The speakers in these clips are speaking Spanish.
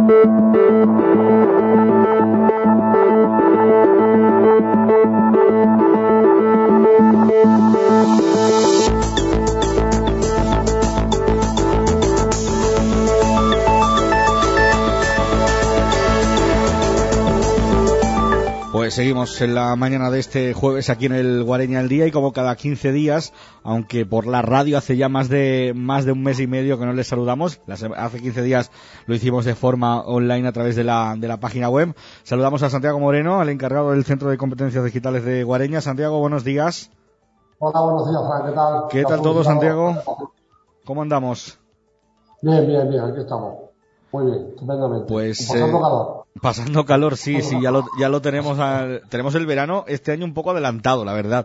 Pues seguimos en la mañana de este jueves aquí en el Guareña al Día, y como cada 15 días, aunque por la radio hace ya más de un mes y medio que no les saludamos, hace 15 días lo hicimos de forma online a través de la página web. Saludamos a Santiago Moreno, al encargado del Centro de Competencias Digitales de Guareña. Santiago, buenos días. Hola, buenos días, Fran, ¿qué tal? ¿Qué tal todo, Santiago? ¿Cómo andamos? Bien, aquí estamos. Muy bien, estupendamente. Pues pasando calor. Pasando calor, sí, ya lo tenemos. Tenemos el verano este año un poco adelantado, la verdad.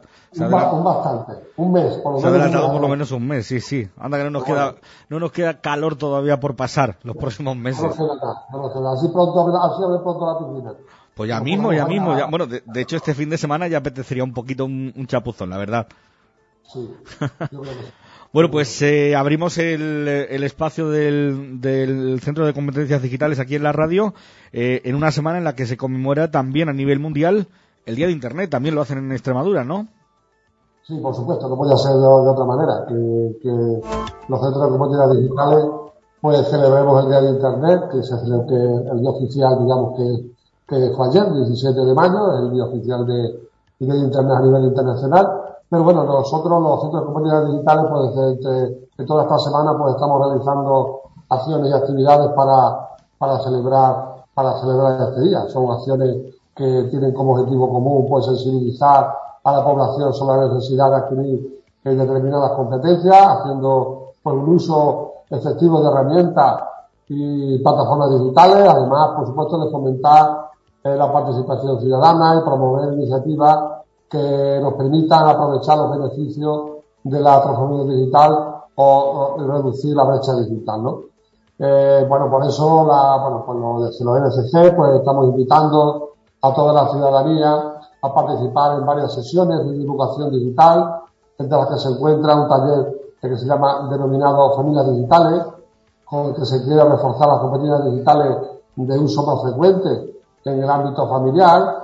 Un mes, por lo menos. Se ha adelantado por lo menos un mes, sí. Anda que no nos queda calor todavía por pasar los próximos meses. No nos queda. Así pronto la piscina. Pues ya mismo. Bueno, de hecho este fin de semana ya apetecería un poquito un chapuzón, la verdad. Sí, yo creo que sí. Bueno, pues abrimos el espacio del Centro de Competencias Digitales aquí en la radio en una semana en la que se conmemora también a nivel mundial el Día de Internet. También lo hacen en Extremadura, ¿no? Sí, por supuesto, no podía ser de otra manera. Que los centros de competencias digitales pues celebremos el Día de Internet, que el día oficial, digamos, que fue ayer, 17 de mayo, el día oficial de Internet a nivel internacional. Pero bueno, nosotros, los centros de competencias digitales, pues desde toda esta semana, pues estamos realizando acciones y actividades para celebrar este día. Son acciones que tienen como objetivo común, pues sensibilizar a la población sobre la necesidad de adquirir determinadas competencias, haciendo pues un uso efectivo de herramientas y plataformas digitales, además, por supuesto, de fomentar la participación ciudadana y promover iniciativas que nos permitan aprovechar los beneficios de la transformación digital o reducir la brecha digital, ¿no? Por eso, los NSC, pues estamos invitando a toda la ciudadanía a participar en varias sesiones de divulgación digital, entre las que se encuentra un taller que se llama denominado Familias Digitales, con el que se quiere reforzar las competencias digitales de uso más frecuente en el ámbito familiar,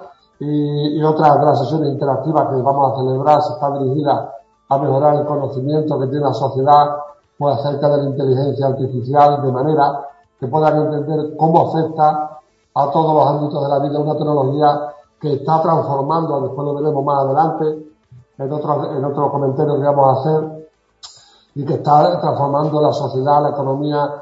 y otras de las sesiones interactivas que vamos a celebrar están dirigidas a mejorar el conocimiento que tiene la sociedad pues acerca de la inteligencia artificial, de manera que puedan entender cómo afecta a todos los ámbitos de la vida una tecnología que está transformando, después lo veremos más adelante en otros comentarios que vamos a hacer, y que está transformando la sociedad, la economía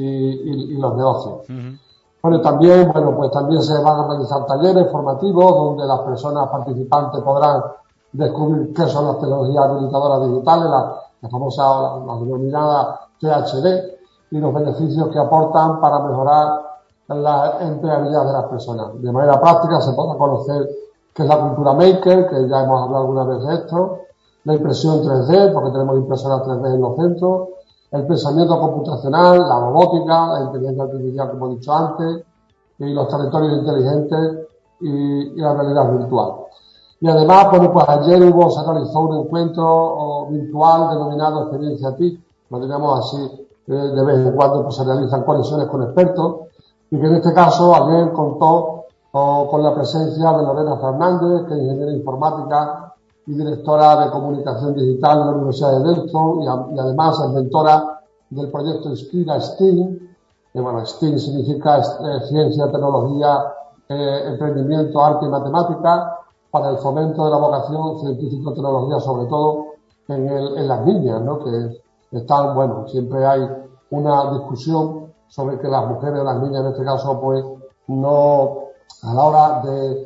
y los negocios. Uh-huh. Bueno, también se van a realizar talleres formativos donde las personas participantes podrán descubrir qué son las tecnologías habilitadoras digitales, la famosa, la denominada THD, y los beneficios que aportan para mejorar la empleabilidad de las personas. De manera práctica se podrá conocer qué es la cultura maker, que ya hemos hablado alguna vez de esto, la impresión 3D, porque tenemos impresoras 3D en los centros, el pensamiento computacional, la robótica, la inteligencia artificial, como he dicho antes, y los territorios inteligentes y la realidad virtual. Y además, pues ayer se realizó un encuentro virtual denominado Experiencia TIC, lo tenemos así, de vez en cuando pues se realizan conexiones con expertos, y que en este caso ayer contó con la presencia de Lorena Fernández, que es ingeniera informática y directora de comunicación digital de la Universidad de Deusto, y además es mentora del proyecto Inspira STEAM, que STEAM significa ciencia, tecnología, emprendimiento, arte y matemática, para el fomento de la vocación científico-tecnología, sobre todo en las niñas, ¿no? Que están, siempre hay una discusión sobre que las mujeres o las niñas, en este caso, pues, no, a la hora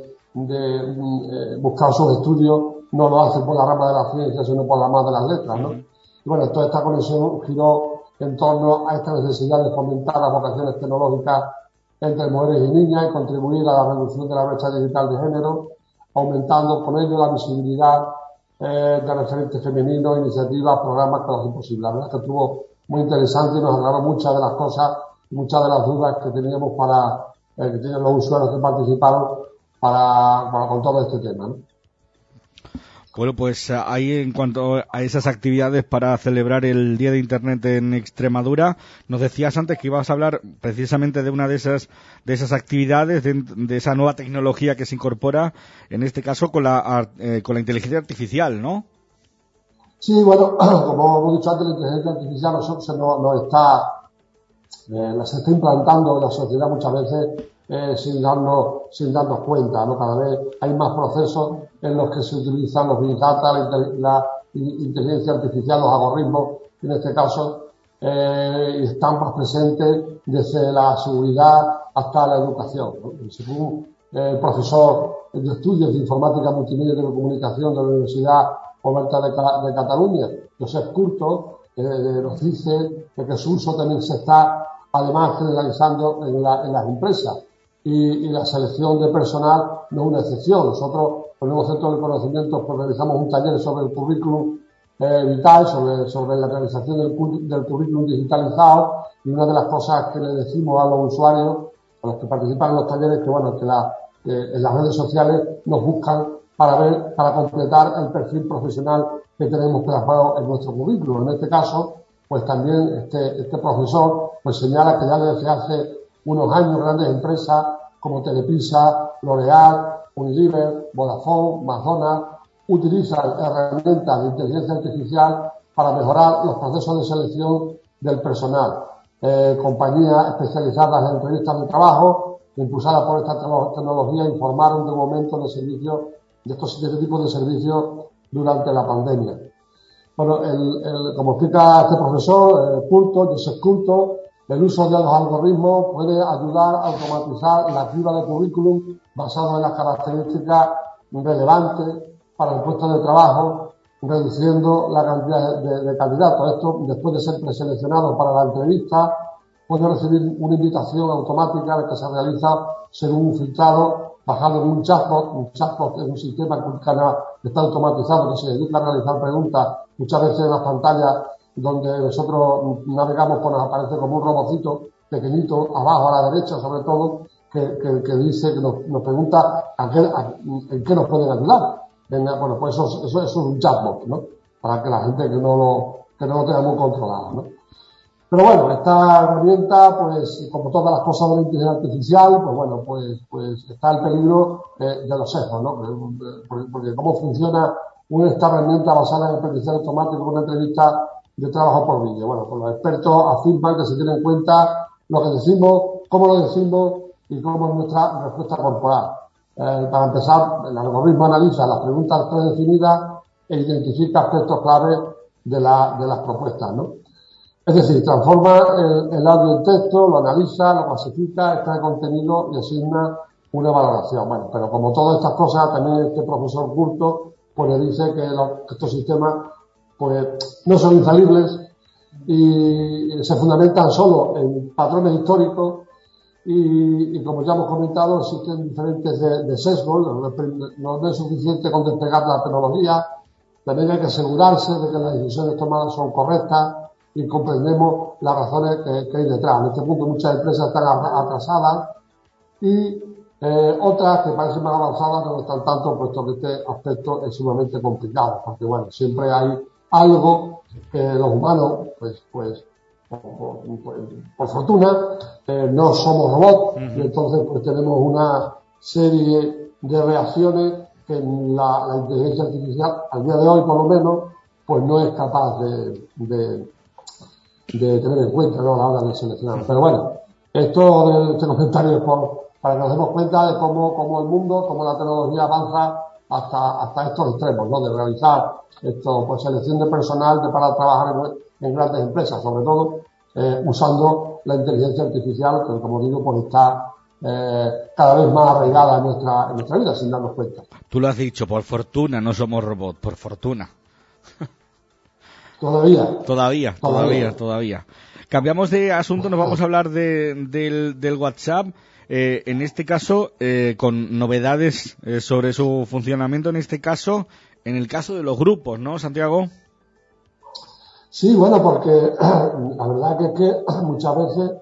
de buscar sus estudios, no lo hacen por la rama de la ciencia, sino por la rama de las letras, ¿no? Y toda esta conexión giró en torno a esta necesidad de fomentar las vocaciones tecnológicas entre mujeres y niñas y contribuir a la reducción de la brecha digital de género, aumentando con ello la visibilidad de referentes femeninos, iniciativas, programas que lo hacen posible. La verdad es que estuvo muy interesante y nos aclaró muchas de las cosas, muchas de las dudas que teníamos que tienen los usuarios que participaron con todo este tema, ¿no? Bueno, pues ahí en cuanto a esas actividades para celebrar el Día de Internet en Extremadura, nos decías antes que ibas a hablar precisamente de una de esas actividades, de esa nueva tecnología que se incorpora, en este caso con la inteligencia artificial, ¿no? Sí, bueno, como hemos dicho antes, la inteligencia artificial se está implantando en la sociedad muchas veces sin darnos cuenta, ¿no? Cada vez hay más procesos en los que se utilizan los Big Data, la inteligencia artificial, los algoritmos, en este caso, están más presentes desde la seguridad hasta la educación, ¿no? Y según el profesor de estudios de informática multimedia y telecomunicación de la Universidad Oberta de Cataluña, Josep Curto, nos dice que su uso también se está además generalizando en las empresas y la selección de personal no es una excepción. Nosotros, con el Centro de Conocimientos, pues, realizamos un taller sobre el currículum vitae, sobre la realización del currículum digitalizado, y una de las cosas que le decimos a los usuarios, a los que participan en los talleres, que bueno, que en las redes sociales nos buscan para completar el perfil profesional que tenemos plasmado en nuestro currículum. En este caso, pues también este profesor pues señala que ya desde hace unos años grandes empresas como Telepisa, L'Oréal, Unilever, Vodafone, McDonald's utilizan herramientas de inteligencia artificial para mejorar los procesos de selección del personal. Compañías especializadas en entrevistas de trabajo, impulsadas por esta tecnología, informaron de un aumento de servicios, de este tipo de servicios durante la pandemia. Bueno, como explica este profesor, Josep Curto, el uso de los algoritmos puede ayudar a automatizar la criba de currículum basado en las características relevantes para el puesto de trabajo, reduciendo la cantidad de candidatos. Esto, después de ser preseleccionado para la entrevista, puede recibir una invitación automática que se realiza según un filtrado basado en un chatbot. Un chatbot es un sistema que está automatizado, que se dedica a realizar preguntas, muchas veces en las pantallas donde nosotros navegamos, pues nos aparece como un robotcito pequeñito, abajo a la derecha sobre todo, que dice, que nos pregunta en qué nos pueden ayudar. Bueno, pues eso es un chatbot, ¿no? Para que la gente que no lo tenga muy controlado, ¿no? Pero bueno, esta herramienta, pues, como todas las cosas de la inteligencia artificial, pues bueno, pues está el peligro de los sesgos, ¿no? Porque cómo funciona esta herramienta basada en el aprendizaje automático, una entrevista de trabajo por vídeo. Bueno, pues los expertos afirman que se tiene en cuenta lo que decimos, cómo lo decimos y cómo es nuestra respuesta corporal. Para empezar, el algoritmo analiza las preguntas predefinidas e identifica aspectos claves de las propuestas, ¿no? Es decir, transforma el audio en texto, lo analiza, lo clasifica, extrae contenido y asigna una valoración. Bueno, pero como todas estas cosas, también este profesor Curto pues le dice que estos sistemas pues no son infalibles y se fundamentan solo en patrones históricos y como ya hemos comentado, existen diferentes de sesgos. No es suficiente con desplegar la tecnología, también hay que asegurarse de que las decisiones tomadas son correctas y comprendemos las razones que hay detrás. En este punto muchas empresas están atrasadas y otras que parecen más avanzadas no están tanto, puesto que este aspecto es sumamente complicado, porque bueno, siempre hay algo que los humanos, por fortuna, no somos robots, y entonces pues tenemos una serie de reacciones que la inteligencia artificial, al día de hoy por lo menos, pues no es capaz de tener en cuenta, ¿no?, a la hora de seleccionar. Pero bueno, este comentario es para que nos demos cuenta de cómo el mundo, cómo la tecnología avanza hasta estos extremos, ¿no?, de realizar pues selección de personal para trabajar en grandes empresas, sobre todo usando la inteligencia artificial, que como digo, pues está cada vez más arraigada en nuestra vida, sin darnos cuenta. Tú lo has dicho, por fortuna no somos robots, por fortuna. Todavía. Cambiamos de asunto, nos vamos a hablar del WhatsApp, en este caso con novedades sobre su funcionamiento, en este caso, en el caso de los grupos, ¿no, Santiago? Sí, bueno, porque la verdad que es que muchas veces,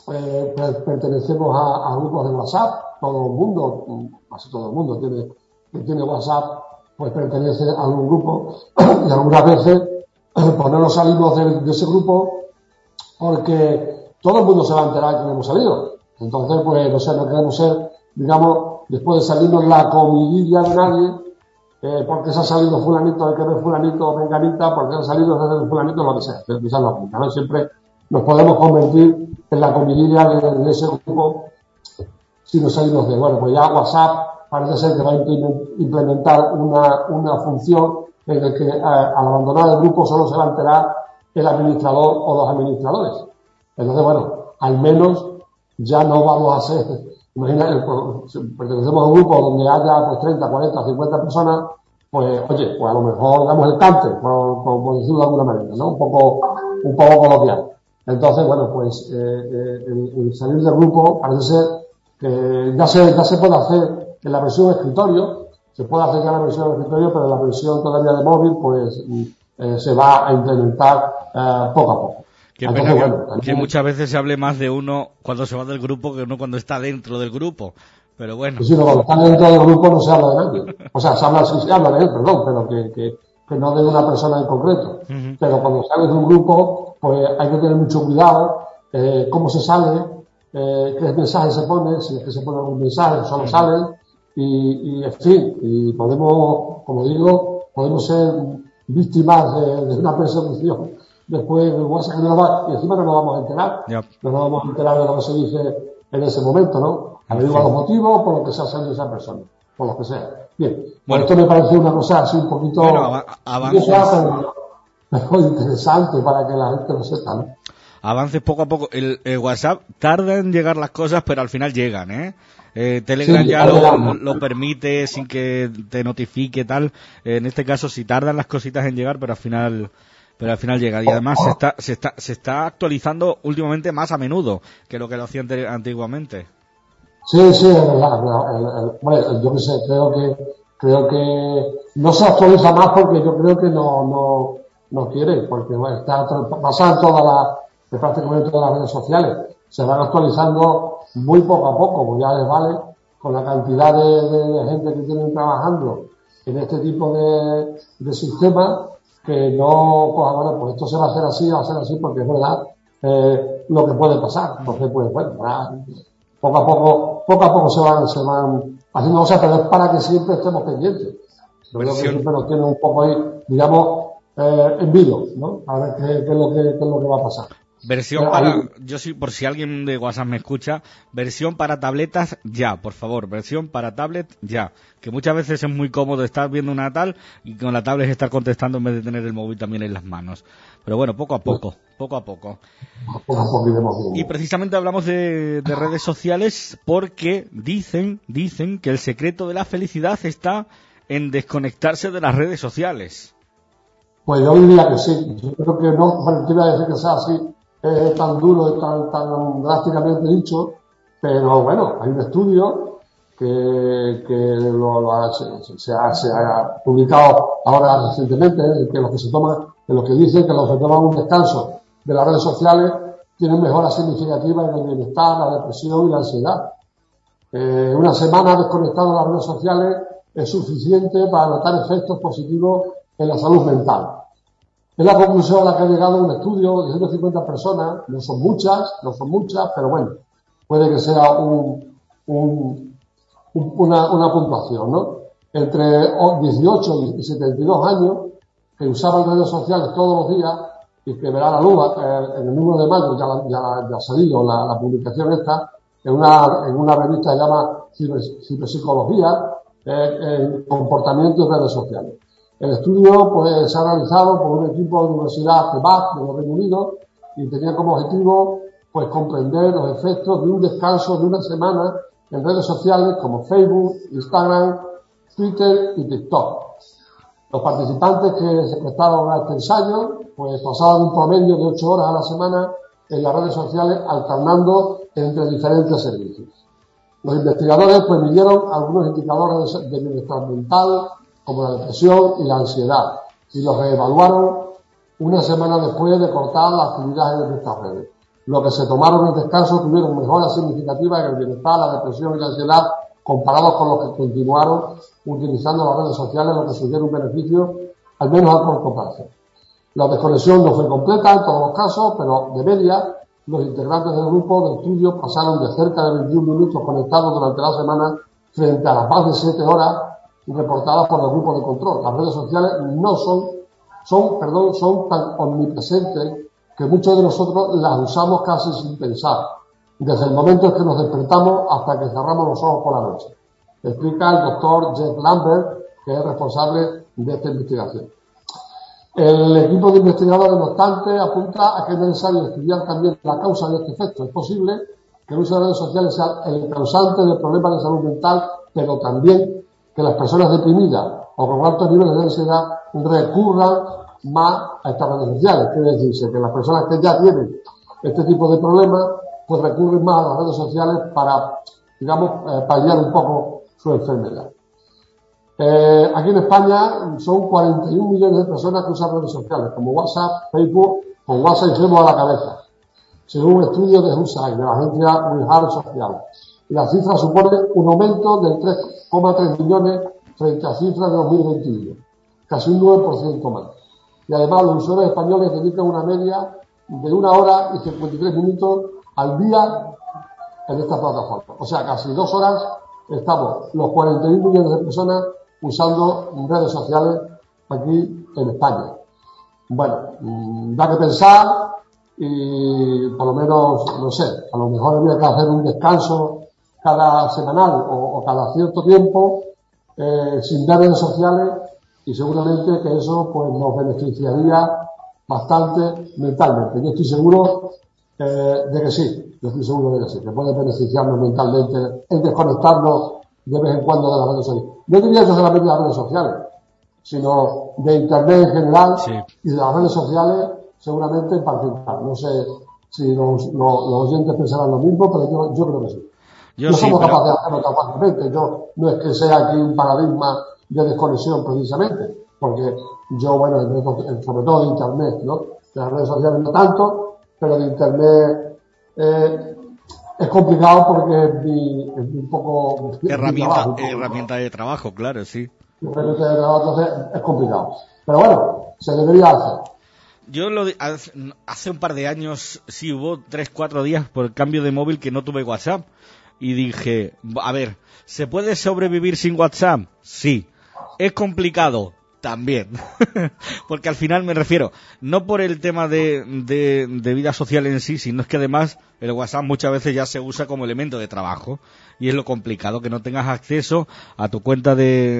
pertenecemos a grupos de WhatsApp, casi todo el mundo tiene que tiene WhatsApp, pues pertenece a algún grupo y algunas veces pues no nos salimos de ese grupo porque todo el mundo se va a enterar que no hemos salido. Entonces, pues, no sé, no queremos ser, digamos, después de salirnos la comidilla de nadie, porque se ha salido fulanito, hay que ver fulanito o menganita, porque se ha salido desde fulanito, lo que sea, ¿no? Siempre nos podemos convertir en la comidilla de ese grupo si nos salimos de, bueno, pues ya WhatsApp parece ser que va a implementar una función en la que al abandonar el grupo solo se va a enterar el administrador o los administradores. Entonces, bueno, al menos ya no vamos a ser, imagina, si pertenecemos a un grupo donde haya pues 30, 40, 50 personas, pues oye, pues a lo mejor damos el cante, por decirlo de alguna manera, ¿no? Un poco coloquial. Entonces, bueno, pues el salir del grupo parece ser que ya se puede hacer en la versión escritorio, se puede hacer ya la versión escritorio, pero en la versión todavía de móvil, pues se va a implementar poco a poco. Qué pena que muchas veces se hable más de uno cuando se va del grupo que uno cuando está dentro del grupo. Pero bueno. Pues sí, cuando está dentro del grupo no se habla de nadie. O sea, se habla de él, perdón, pero que no de una persona en concreto. Uh-huh. Pero cuando sales de un grupo, pues hay que tener mucho cuidado, cómo se sale, qué mensaje se pone, si es que se pone algún mensaje, solo salen, y en fin, y podemos, como digo, podemos ser víctimas de una persecución. Después del WhatsApp y encima no nos vamos a enterar. Yep. No nos vamos a enterar de lo que se dice en ese momento, ¿no? Averiguar los motivos por lo que se ha salido esa persona, por lo que sea. Bien, bueno, esto me parece una cosa así un poquito pero interesante para que la gente lo sepa, ¿no? Avances poco a poco. El WhatsApp tarda en llegar las cosas, pero al final llegan, ¿eh? Telegram sí, ya lo permite sin que te notifique tal. En este caso sí tardan las cositas en llegar, pero al final llega. Y además se está actualizando últimamente más a menudo que lo hacía antiguamente. Sí, es verdad. Bueno, yo qué sé, creo que no se actualiza más porque yo creo que no quiere, porque bueno, pasa prácticamente todas las redes sociales. Se van actualizando muy poco a poco, pues ya les vale con la cantidad de gente que tienen trabajando en este tipo de sistemas, que no, pues esto se va a hacer así porque es verdad lo que puede pasar. Entonces, pues bueno, poco a poco se van haciendo cosas, pero es para que siempre estemos pendientes. Yo creo que siempre nos tiene un poco ahí, digamos, en vilo, ¿no? A ver qué es lo que va a pasar. Versión para, yo sí, por si alguien de WhatsApp me escucha, versión para tabletas ya, por favor, versión para tablet ya, que muchas veces es muy cómodo estar viendo una tal y con la tablet estar contestando en vez de tener el móvil también en las manos. Pero bueno, poco a poco. Y precisamente hablamos de redes sociales porque dicen que el secreto de la felicidad está en desconectarse de las redes sociales. Pues yo diría que sí, yo creo que no, bueno, te iba a decir que sea así, tan duro y tan drásticamente dicho, pero bueno, hay un estudio que se ha publicado ahora recientemente, en lo que dice que los que toman un descanso de las redes sociales tienen mejoras significativas en el bienestar, la depresión y la ansiedad. Una semana desconectado de las redes sociales es suficiente para notar efectos positivos en la salud mental. Es la conclusión a la que ha llegado un estudio de 150 personas, no son muchas, pero bueno, puede que sea una puntuación, ¿no? Entre 18 y 72 años, que usaban redes sociales todos los días y que verá la luz en el número de mayo, ya ha salido la publicación esta, en una revista que se llama Ciberpsicología, comportamiento en redes sociales. El estudio pues se ha realizado por un equipo de la Universidad de Bath de Reino Unido y tenía como objetivo pues comprender los efectos de un descanso de una semana en redes sociales como Facebook, Instagram, Twitter y TikTok. Los participantes que se prestaron a este ensayo pues pasaban un promedio de 8 horas a la semana en las redes sociales alternando entre diferentes servicios. Los investigadores pues midieron algunos indicadores de bienestar mental como la depresión y la ansiedad, y los reevaluaron una semana después de cortar las actividades de estas redes. Los que se tomaron el descanso tuvieron mejoras significativas en el bienestar, la depresión y la ansiedad comparados con los que continuaron utilizando las redes sociales, lo que sugiere un beneficio, al menos a corto plazo. La desconexión no fue completa en todos los casos, pero de media, los integrantes del grupo de estudio pasaron de cerca de 21 minutos conectados durante la semana frente a las más de 7 horas reportadas por el grupo de control. Las redes sociales no son tan omnipresentes que muchos de nosotros las usamos casi sin pensar, desde el momento en que nos despertamos hasta que cerramos los ojos por la noche. Explica el doctor Jeff Lambert, que es responsable de esta investigación. El equipo de investigadores, no obstante, apunta a que es necesario estudiar también la causa de este efecto. Es posible que el uso de redes sociales sea el causante de problemas de salud mental, pero también que las personas deprimidas o con altos niveles de ansiedad recurran más a estas redes sociales. Quiere decirse que las personas que ya tienen este tipo de problemas, pues recurren más a las redes sociales para, paliar un poco su enfermedad. Aquí en España son 41 millones de personas que usan redes sociales, como WhatsApp, Facebook, con WhatsApp y Facebook a la cabeza, según un estudio de USAID, de la agencia Wilhar Social. Y la cifra supone un aumento del 3,3 millones frente a cifras de 2021, casi un 9% más. Y además los usuarios españoles dedican una media de 1 hora y 53 minutos al día en esta plataforma. O sea, casi 2 horas estamos los 41 millones de personas usando redes sociales aquí en España. Bueno, da que pensar y por lo menos, no sé, a lo mejor habría que hacer un descanso cada semanal o cada cierto tiempo sin redes sociales, y seguramente que eso pues nos beneficiaría bastante mentalmente. Yo estoy seguro de que sí, que puede beneficiarnos mentalmente el desconectarnos de vez en cuando de las redes sociales. No diría yo solamente de las redes sociales, sino de Internet en general, sí, y de las redes sociales seguramente en particular. No sé si los oyentes pensarán lo mismo, pero yo creo que sí. No somos capaces de hacerlo tan fácilmente. Yo no es que sea aquí un paradigma de desconexión precisamente, porque yo, bueno, sobre todo de Internet, ¿no? De las redes sociales no tanto, pero de Internet es complicado porque es un poco... Herramienta de trabajo, claro, sí. Herramienta de trabajo, entonces es complicado. Pero bueno, se debería hacer. Yo hace un par de años, sí, hubo 3-4 días por el cambio de móvil que no tuve WhatsApp. Y dije, a ver, ¿se puede sobrevivir sin WhatsApp? Sí. ¿Es complicado? También. Porque al final me refiero, no por el tema de vida social en sí, sino es que además el WhatsApp muchas veces ya se usa como elemento de trabajo. Y es lo complicado, que no tengas acceso a tu cuenta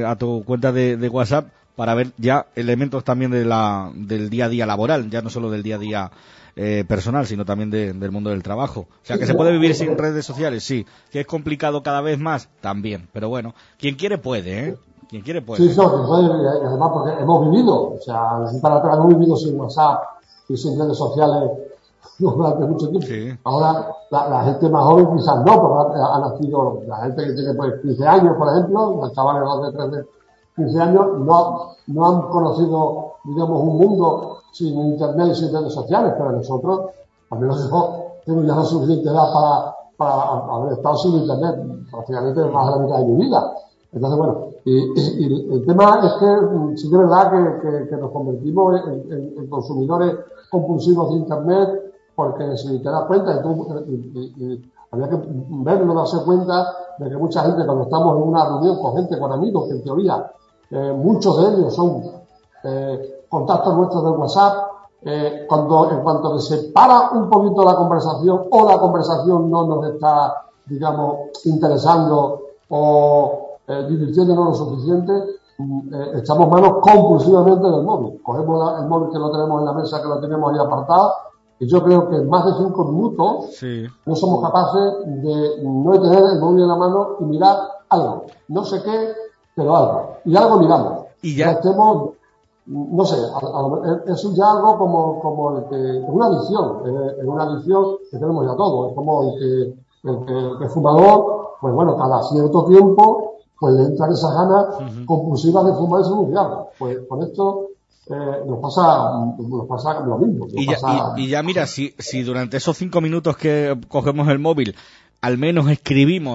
de WhatsApp para ver ya elementos también del día a día laboral, ya no solo del día a día personal, sino también del mundo del trabajo. O sea, que se puede vivir sin redes sociales, sí. Que es complicado cada vez más, también. Pero bueno, quien quiere puede, ¿eh? Quien quiere puede. Sí, y además porque hemos vivido, o sea, hemos vivido sin WhatsApp y sin redes sociales durante mucho tiempo. Sí. Ahora, la gente más joven quizás no, porque ha nacido, la gente que tiene pues 15 años, por ejemplo, los chavales de 13, 15 años, no han conocido, digamos, un mundo sin Internet y sin redes sociales, pero nosotros, al menos yo, tengo ya la suficiente edad para haber estado sin Internet prácticamente más de la mitad de mi vida. Entonces, bueno, y el tema es que sí que es verdad que nos convertimos en consumidores compulsivos de Internet, porque si te das cuenta, y había que verlo, darse cuenta de que mucha gente, cuando estamos en una reunión con gente, con amigos, que en teoría muchos de ellos son contactos nuestros de WhatsApp, en cuanto que se para un poquito la conversación o la conversación no nos está, digamos, interesando o divirtiéndonos lo suficiente, echamos manos compulsivamente del móvil. Cogemos el móvil que lo tenemos en la mesa, que lo tenemos ahí apartado, y yo creo que en más de 5 minutos sí, no somos capaces de no tener el móvil en la mano y mirar algo. No sé qué, pero algo. Y algo miramos. Y ya estemos, no sé, es ya algo como el que, es una adicción que tenemos ya todos. Es como el que fumador, pues bueno, cada cierto tiempo, pues le entran esas ganas compulsivas de fumarse un cigarro. Pues con esto nos pasa lo mismo. Y ya mira, si durante esos 5 minutos que cogemos el móvil, al menos escribimos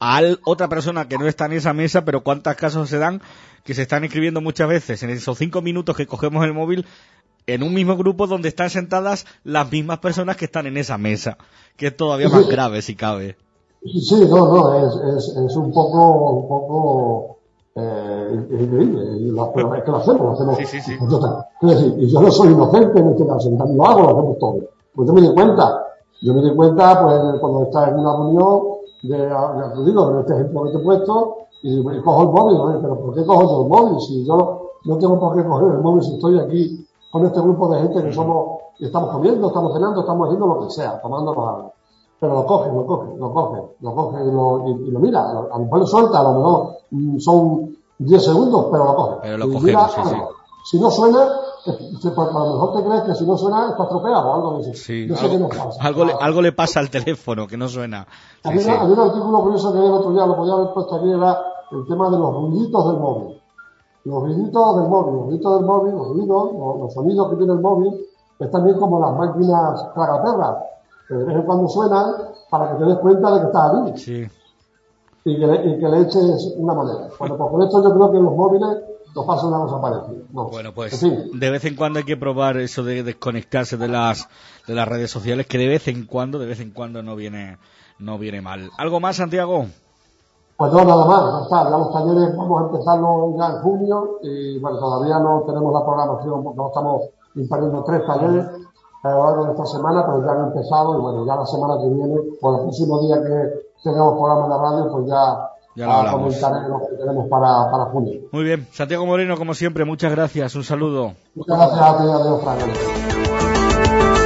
a otra persona que no está en esa mesa, pero cuántos casos se dan que se están escribiendo muchas veces en esos 5 minutos que cogemos el móvil en un mismo grupo donde están sentadas las mismas personas que están en esa mesa, que es todavía más grave si cabe. Sí, no, es un poco increíble, pero es que lo hacemos. Sí. Y yo no soy inocente en este caso, lo hago, lo hacemos todo. Pues yo me di cuenta, pues cuando estás en una reunión, ya te digo, en este ejemplo que te he puesto, y cojo el móvil, ¿no? Pero ¿por qué cojo yo el móvil? Si yo no tengo por qué coger el móvil si estoy aquí con este grupo de gente que estamos comiendo, estamos cenando, estamos haciendo lo que sea, tomándonos algo. Pero lo coge y lo mira, a lo mejor lo suelta, a lo mejor son 10 segundos, pero lo coge. Pero lo cogemos, sí. Si no suena, a lo mejor te crees que si no suena está estropeado o algo de eso. Sí, no sé qué nos pasa. Algo le pasa al teléfono que no suena. Había un artículo curioso que el otro día lo podía haber puesto aquí, era el tema de los ruiditos del móvil. Los ruiditos del móvil, los sonidos que tiene el móvil, es también como las máquinas tragaperras. De vez en cuando suenan para que te des cuenta de que estás allí. Sí. Y que le eches una moneda. Bueno, pues con esto yo creo que los móviles nos pasa una cosa parecida. No. Bueno, pues en fin. de vez en cuando hay que probar eso de desconectarse de las redes sociales, que de vez en cuando no viene mal. ¿Algo más, Santiago? Pues no, nada más, ya está. Ya los talleres vamos a empezarlos ya en junio y bueno, todavía no tenemos la programación, no estamos impartiendo 3 talleres a lo largo de esta semana, pero ya han empezado y bueno, ya la semana que viene, o el próximo día que tengamos programa en la radio, pues ya comentaré lo que tenemos para junio. Muy bien, Santiago Moreno, como siempre, muchas gracias, un saludo. Muchas gracias a ti, adiós, Frank.